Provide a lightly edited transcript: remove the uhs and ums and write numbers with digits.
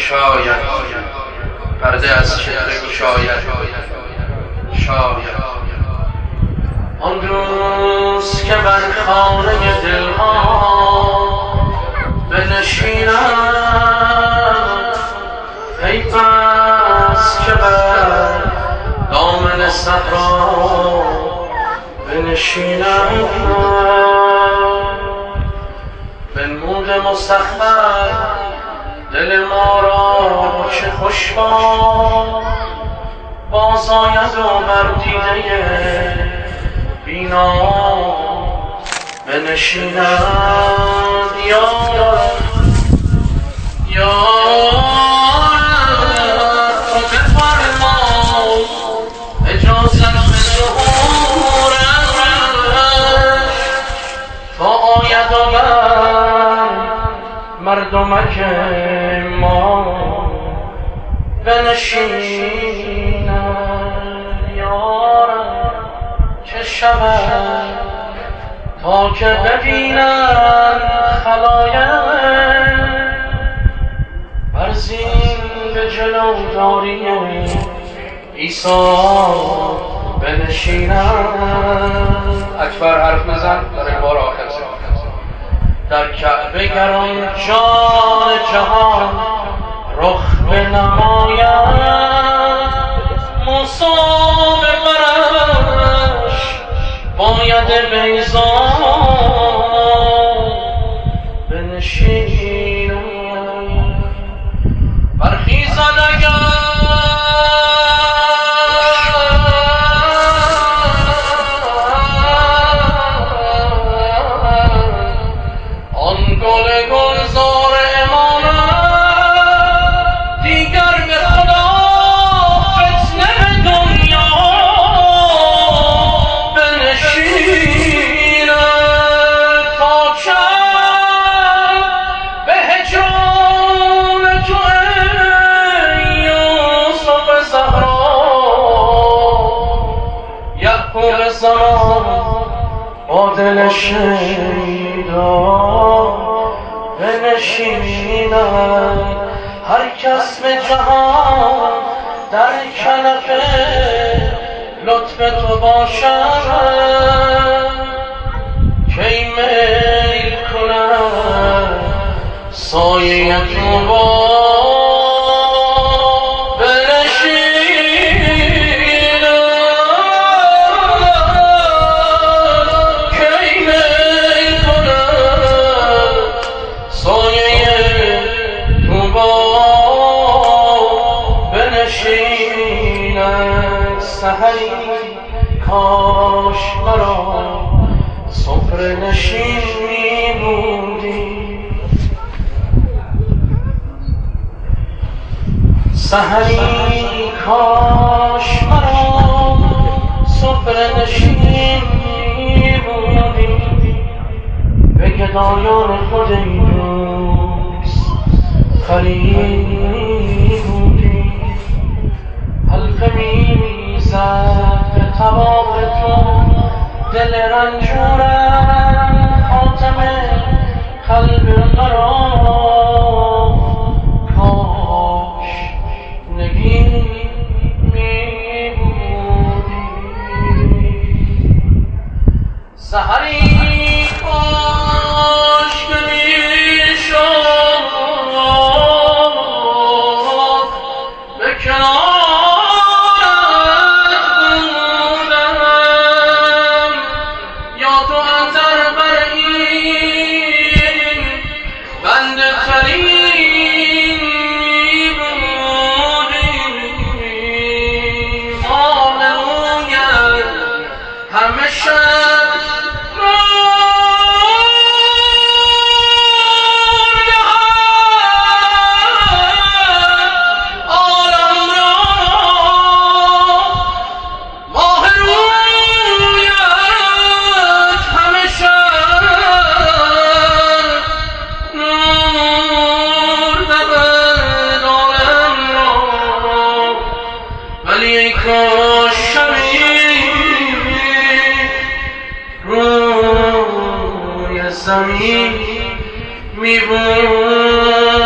شاید پرده از چهره گشاید، شاید آن روز که بر خانه دلها بنشینم، ای بس که بر دامن صحرا بنشینم. بنمود مستقبل دل ما را چه خوش باد، باز آید و بر دیده بینا بنشیند. یا تو بفرما اجازت به ظهورش تا آید و بر مردمک ما بنشیند. یارم چه شود تا که ببینن خلایق برزین به جلوداری عیسی بنشینند. اکبر حرف بزن برای بار آخر در کعبه گران جان جهان رخ بنماید. موسی به برش باید بیضا بنشینم. برخیزد اگر آن گل گلزار امانت دیگر به خدا فتنه دنیا بنشیند. تا چند به هجران تو ای یوسف زهرا یعقوب زمان با دل شیدا بنشیند. هر کس به جهان در کنف لطف تو باشد، کی میل کند سایه تو با سحری کاش مرا سفره نشین می‌بودی. سحری کاش مرا سفره نشین می‌بودی، به گدایان خود این روز خریدی. حلقه می‌زد به طواف تو دل رنجورم، خاتم قلب مرا کاش نگین می‌بودی. سحری کاش که می‌شد به کنار زمین می‌بود.